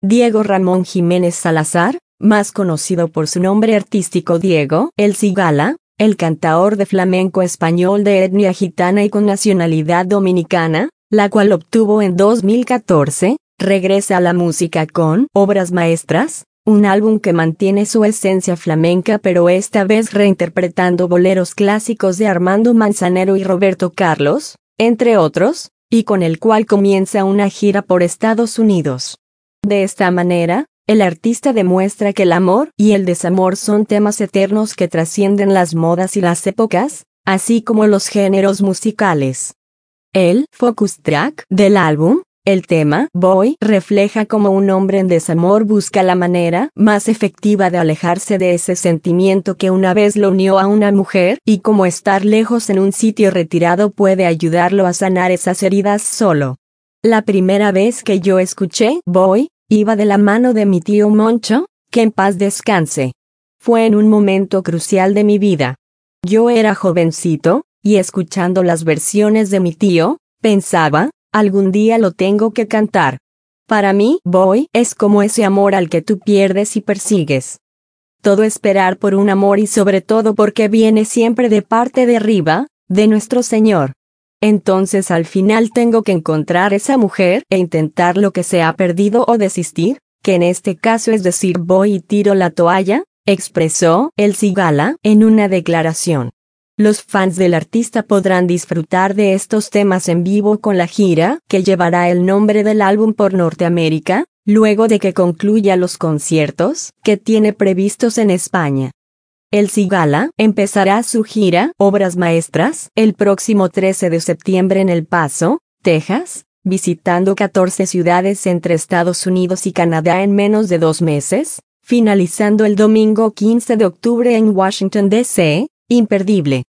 Diego Ramón Jiménez Salazar, más conocido por su nombre artístico Diego El Cigala, el cantaor de flamenco español de etnia gitana y con nacionalidad dominicana, la cual obtuvo en 2014, regresa a la música con Obras Maestras, un álbum que mantiene su esencia flamenca pero esta vez reinterpretando boleros clásicos de Armando Manzanero y Roberto Carlos, entre otros, y con el cual comienza una gira por Estados Unidos. De esta manera, el artista demuestra que el amor y el desamor son temas eternos que trascienden las modas y las épocas, así como los géneros musicales. El focus track del álbum, el tema Voy, refleja cómo un hombre en desamor busca la manera más efectiva de alejarse de ese sentimiento que una vez lo unió a una mujer y cómo estar lejos en un sitio retirado puede ayudarlo a sanar esas heridas solo. La primera vez que yo escuché Voy, iba de la mano de mi tío Moncho, que en paz descanse. Fue en un momento crucial de mi vida. Yo era jovencito, y escuchando las versiones de mi tío, pensaba, algún día lo tengo que cantar. Para mí, Voy es como ese amor al que tú pierdes y persigues. Todo esperar por un amor y sobre todo porque viene siempre de parte de arriba, de nuestro Señor. Entonces al final tengo que encontrar esa mujer e intentar lo que se ha perdido o desistir, que en este caso es decir voy y tiro la toalla, expresó El Cigala en una declaración. Los fans del artista podrán disfrutar de estos temas en vivo con la gira que llevará el nombre del álbum por Norteamérica, luego de que concluya los conciertos que tiene previstos en España. El Cigala empezará su gira Obras Maestras el próximo 13 de septiembre en El Paso, Texas, visitando 14 ciudades entre Estados Unidos y Canadá en menos de 2 meses, finalizando el domingo 15 de octubre en Washington, D.C., imperdible.